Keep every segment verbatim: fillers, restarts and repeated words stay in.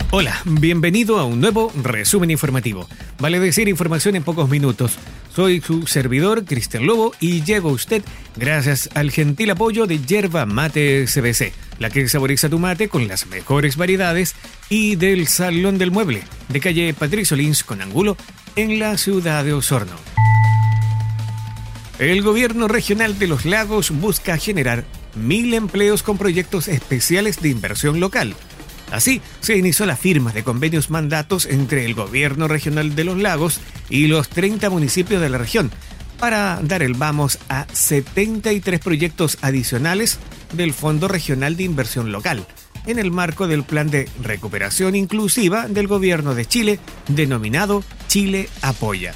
Hola, bienvenido a un nuevo resumen informativo. Vale decir información en pocos minutos. Soy su servidor, Cristian Lobo, y llego a usted gracias al gentil apoyo de Yerba Mate C B C, la que saboriza tu mate con las mejores variedades, y del Salón del Mueble, de calle Patricio Lins con Angulo, en la ciudad de Osorno. El gobierno regional de Los Lagos busca generar mil empleos con proyectos especiales de inversión local. Así, se inició la firma de convenios mandatos entre el gobierno regional de Los Lagos y los treinta municipios de la región para dar el vamos a setenta y tres proyectos adicionales del Fondo Regional de Inversión Local, en el marco del Plan de Recuperación Inclusiva del Gobierno de Chile, denominado Chile Apoya.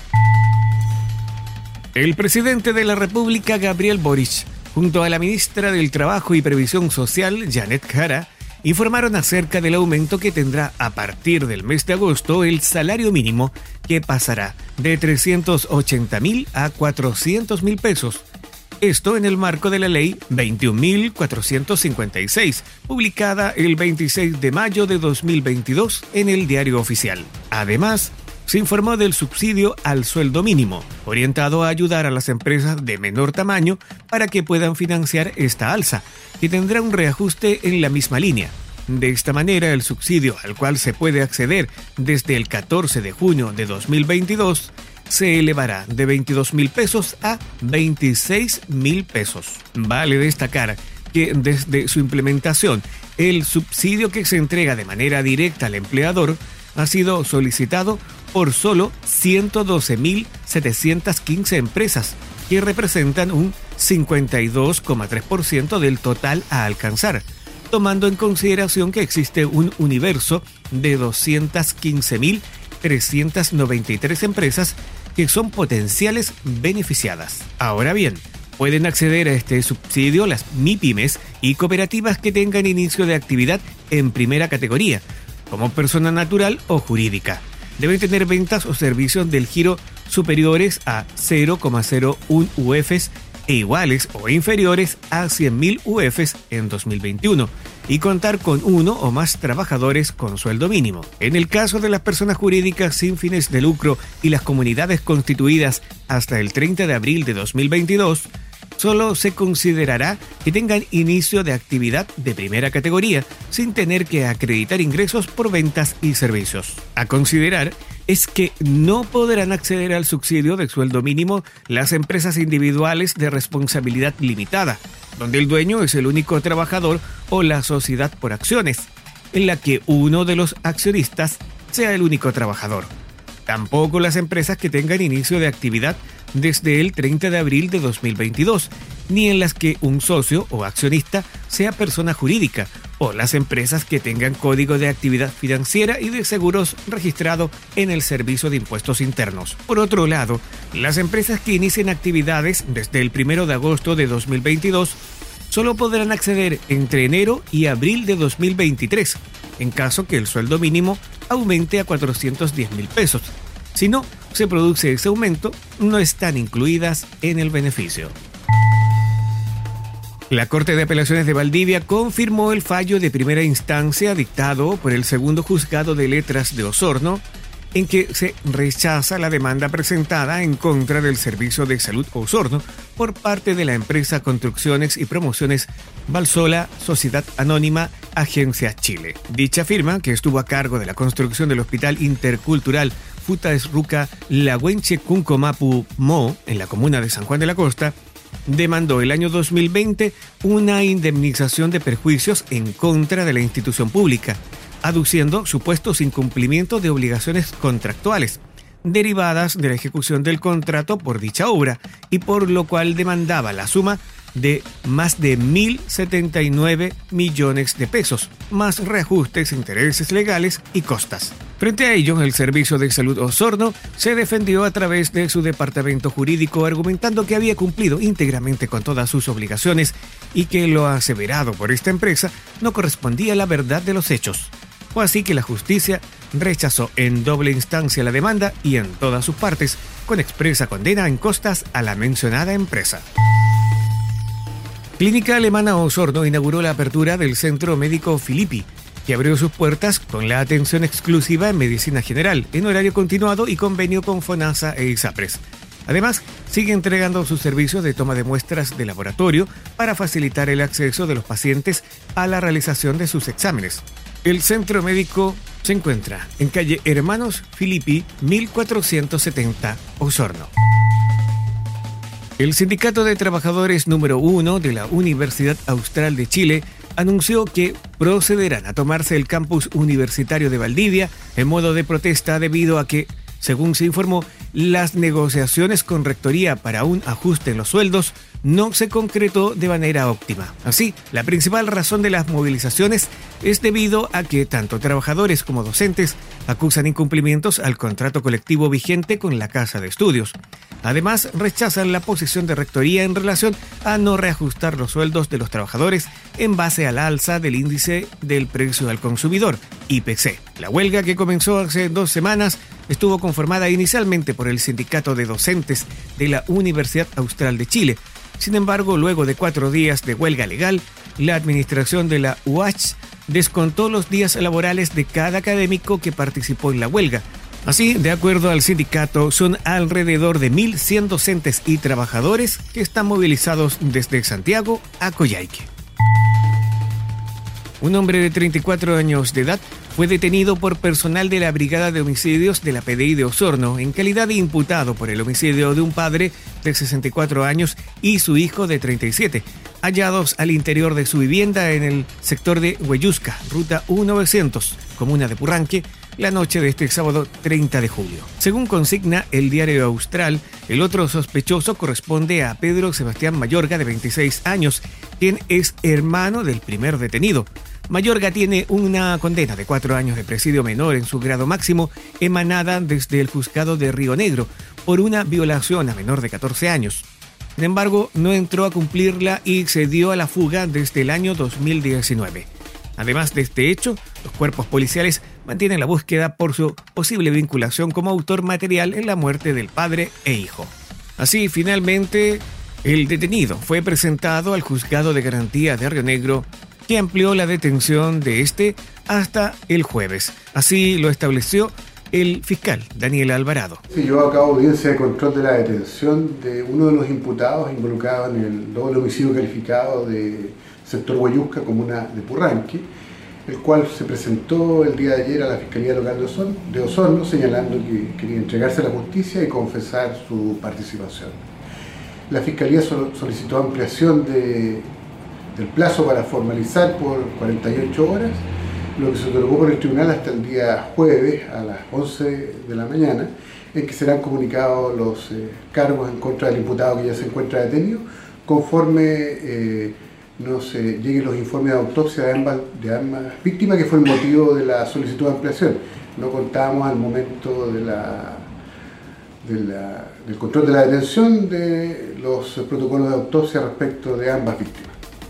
El presidente de la República, Gabriel Boric, junto a la ministra del Trabajo y Previsión Social, Janet Jara, informaron acerca del aumento que tendrá a partir del mes de agosto el salario mínimo, que pasará de trescientos ochenta mil a cuatrocientos mil pesos. Esto en el marco de la ley veintiún mil cuatrocientos cincuenta y seis, publicada el veintiséis de mayo de dos mil veintidós en el Diario Oficial. Además, se informó del subsidio al sueldo mínimo, orientado a ayudar a las empresas de menor tamaño para que puedan financiar esta alza, que tendrá un reajuste en la misma línea. De esta manera, el subsidio al cual se puede acceder desde el catorce de junio de dos mil veintidós se elevará de veintidós mil pesos a veintiséis mil pesos. Vale destacar que desde su implementación, el subsidio que se entrega de manera directa al empleador ha sido solicitado por solo ciento doce mil setecientas quince empresas, que representan un cincuenta y dos coma tres por ciento del total a alcanzar, tomando en consideración que existe un universo de doscientas quince mil trescientas noventa y tres empresas que son potenciales beneficiadas. Ahora bien, pueden acceder a este subsidio las MIPYMES y cooperativas que tengan inicio de actividad en primera categoría, como persona natural o jurídica. Deben tener ventas o servicios del giro superiores a cero coma cero uno U Fs e iguales o inferiores a cien mil U Fs en dos mil veintiuno y contar con uno o más trabajadores con sueldo mínimo. En el caso de las personas jurídicas sin fines de lucro y las comunidades constituidas hasta el treinta de abril de dos mil veintidós, solo se considerará que tengan inicio de actividad de primera categoría, sin tener que acreditar ingresos por ventas y servicios. A considerar es que no podrán acceder al subsidio de sueldo mínimo las empresas individuales de responsabilidad limitada, donde el dueño es el único trabajador, o la sociedad por acciones, en la que uno de los accionistas sea el único trabajador. Tampoco las empresas que tengan inicio de actividad desde el treinta de abril de dos mil veintidós, ni en las que un socio o accionista sea persona jurídica, o las empresas que tengan código de actividad financiera y de seguros registrado en el Servicio de Impuestos Internos. Por otro lado, las empresas que inicien actividades desde el primero de agosto de dos mil veintidós solo podrán acceder entre enero y abril de dos mil veintitrés, en caso que el sueldo mínimo aumente a cuatrocientos diez mil pesos. Si no se produce ese aumento, no están incluidas en el beneficio. La Corte de Apelaciones de Valdivia confirmó el fallo de primera instancia dictado por el Segundo Juzgado de Letras de Osorno, en que se rechaza la demanda presentada en contra del Servicio de Salud Osorno por parte de la empresa Construcciones y Promociones Valsola, Sociedad Anónima, Agencia Chile. Dicha firma, que estuvo a cargo de la construcción del Hospital Intercultural Futasruca Lahuenche Cuncomapu Mo, en la comuna de San Juan de la Costa, demandó el año dos mil veinte una indemnización de perjuicios en contra de la institución pública, aduciendo supuestos incumplimientos de obligaciones contractuales derivadas de la ejecución del contrato por dicha obra, y por lo cual demandaba la suma de más de mil setenta y nueve millones de pesos, más reajustes, intereses legales y costas. Frente a ello, el Servicio de Salud Osorno se defendió a través de su departamento jurídico, argumentando que había cumplido íntegramente con todas sus obligaciones y que lo aseverado por esta empresa no correspondía a la verdad de los hechos. Fue así que la justicia rechazó en doble instancia la demanda y en todas sus partes, con expresa condena en costas a la mencionada empresa. Clínica Alemana Osorno inauguró la apertura del Centro Médico Filippi, que abrió sus puertas con la atención exclusiva en medicina general, en horario continuado y convenio con FONASA e ISAPRES. Además, sigue entregando sus servicios de toma de muestras de laboratorio para facilitar el acceso de los pacientes a la realización de sus exámenes. El centro médico se encuentra en calle Hermanos Filippi, mil cuatrocientos setenta, Osorno. El Sindicato de Trabajadores número uno de la Universidad Austral de Chile anunció que procederán a tomarse el campus universitario de Valdivia en modo de protesta debido a que, según se informó, las negociaciones con Rectoría para un ajuste en los sueldos no se concretó de manera óptima. Así, la principal razón de las movilizaciones es debido a que tanto trabajadores como docentes acusan incumplimientos al contrato colectivo vigente con la Casa de Estudios. Además, rechazan la posición de Rectoría en relación a no reajustar los sueldos de los trabajadores en base al alza del índice del precio al consumidor, I P C. La huelga, que comenzó hace dos semanas, estuvo conformada inicialmente por el Sindicato de Docentes de la Universidad Austral de Chile. Sin embargo, luego de cuatro días de huelga legal, la administración de la U A Ch descontó los días laborales de cada académico que participó en la huelga. Así, de acuerdo al sindicato, son alrededor de mil cien docentes y trabajadores que están movilizados desde Santiago a Coyhaique. Un hombre de treinta y cuatro años de edad fue detenido por personal de la Brigada de Homicidios de la P D I de Osorno en calidad de imputado por el homicidio de un padre de sesenta y cuatro años y su hijo de treinta y siete, hallados al interior de su vivienda en el sector de Huellusca, ruta mil novecientos, comuna de Purranque, la noche de este sábado treinta de julio. Según consigna el Diario Austral, el otro sospechoso corresponde a Pedro Sebastián Mayorga, de veintiséis años, quien es hermano del primer detenido. Mayorga tiene una condena de cuatro años de presidio menor en su grado máximo, emanada desde el juzgado de Río Negro por una violación a menor de catorce años. Sin embargo, no entró a cumplirla y se dio a la fuga desde el año dos mil diecinueve. Además de este hecho, los cuerpos policiales mantienen la búsqueda por su posible vinculación como autor material en la muerte del padre e hijo. Así, finalmente, el detenido fue presentado al juzgado de garantía de Río Negro, que amplió la detención de este hasta el jueves. Así lo estableció el fiscal Daniel Alvarado. Se llevó a cabo audiencia de control de la detención de uno de los imputados involucrados en el doble homicidio calificado de sector Huellusca, comuna de Purranque, el cual se presentó el día de ayer a la Fiscalía Local de Osorno, de Osorno señalando que quería entregarse a la justicia y confesar su participación. La Fiscalía solicitó ampliación de, del plazo para formalizar por cuarenta y ocho horas, lo que se otorgó por el tribunal hasta el día jueves a las once de la mañana, en que serán comunicados los eh, cargos en contra del imputado que ya se encuentra detenido, conforme eh, nos eh, lleguen los informes de autopsia de ambas, de ambas víctimas, que fue el motivo de la solicitud de ampliación. No contábamos al momento de la, de la, del control de la detención de los protocolos de autopsia respecto de ambas víctimas.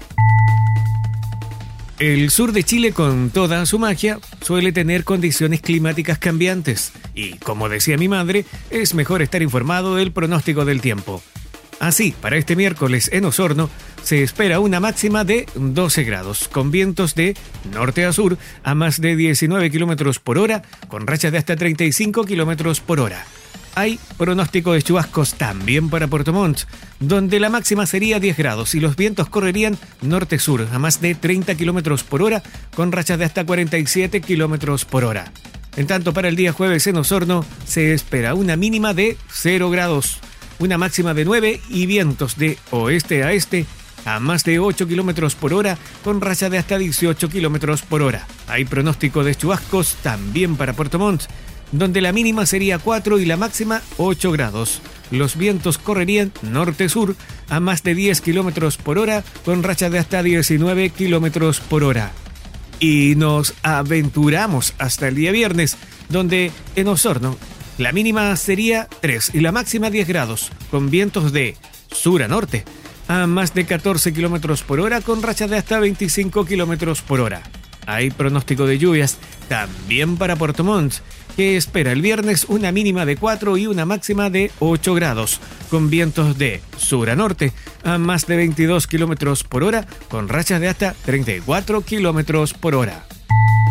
El sur de Chile, con toda su magia, suele tener condiciones climáticas cambiantes y, como decía mi madre, es mejor estar informado del pronóstico del tiempo. Así, para este miércoles en Osorno se espera una máxima de doce grados, con vientos de norte a sur a más de diecinueve kilómetros por hora, con rachas de hasta treinta y cinco kilómetros por hora. Hay pronóstico de chubascos también para Puerto Montt, donde la máxima sería diez grados y los vientos correrían norte-sur a más de treinta kilómetros por hora, con rachas de hasta cuarenta y siete kilómetros por hora. En tanto, para el día jueves en Osorno se espera una mínima de cero grados, una máxima de nueve y vientos de oeste a este a más de ocho kilómetros por hora, con racha de hasta dieciocho kilómetros por hora. Hay pronóstico de chubascos también para Puerto Montt, donde la mínima sería cuatro y la máxima ocho grados. Los vientos correrían norte-sur a más de diez kilómetros por hora, con rachas de hasta diecinueve kilómetros por hora. Y nos aventuramos hasta el día viernes, donde en Osorno la mínima sería tres y la máxima diez grados, con vientos de sur a norte a más de catorce kilómetros por hora, con rachas de hasta veinticinco kilómetros por hora. Hay pronóstico de lluvias también para Puerto Montt, que espera el viernes una mínima de cuatro y una máxima de ocho grados, con vientos de sur a norte a más de veintidós kilómetros por hora, con rachas de hasta treinta y cuatro kilómetros por hora.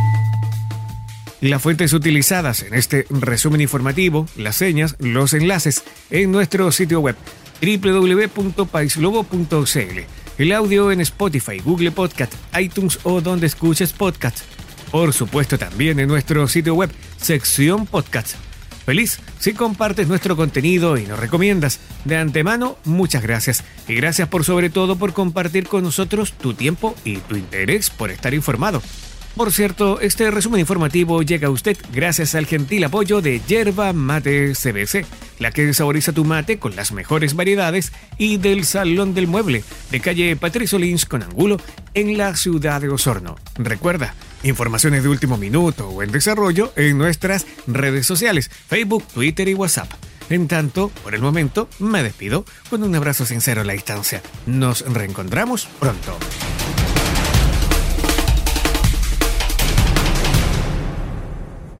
Las fuentes utilizadas en este resumen informativo, las señas, los enlaces en nuestro sitio web doble u doble u doble u punto país lobo punto c l, el audio en Spotify, Google Podcast, iTunes o donde escuches podcast. Por supuesto también en nuestro sitio web, sección podcast. Feliz si compartes nuestro contenido y nos recomiendas. De antemano, muchas gracias. Y gracias por sobre todo por compartir con nosotros tu tiempo y tu interés por estar informado. Por cierto, este resumen informativo llega a usted gracias al gentil apoyo de Yerba Mate C B C, la que saboriza tu mate con las mejores variedades, y del Salón del Mueble, de calle Patricio Lynch con Angulo, en la ciudad de Osorno. Recuerda, informaciones de último minuto o en desarrollo en nuestras redes sociales, Facebook, Twitter y WhatsApp. En tanto, por el momento, me despido con un abrazo sincero a la distancia. Nos reencontramos pronto.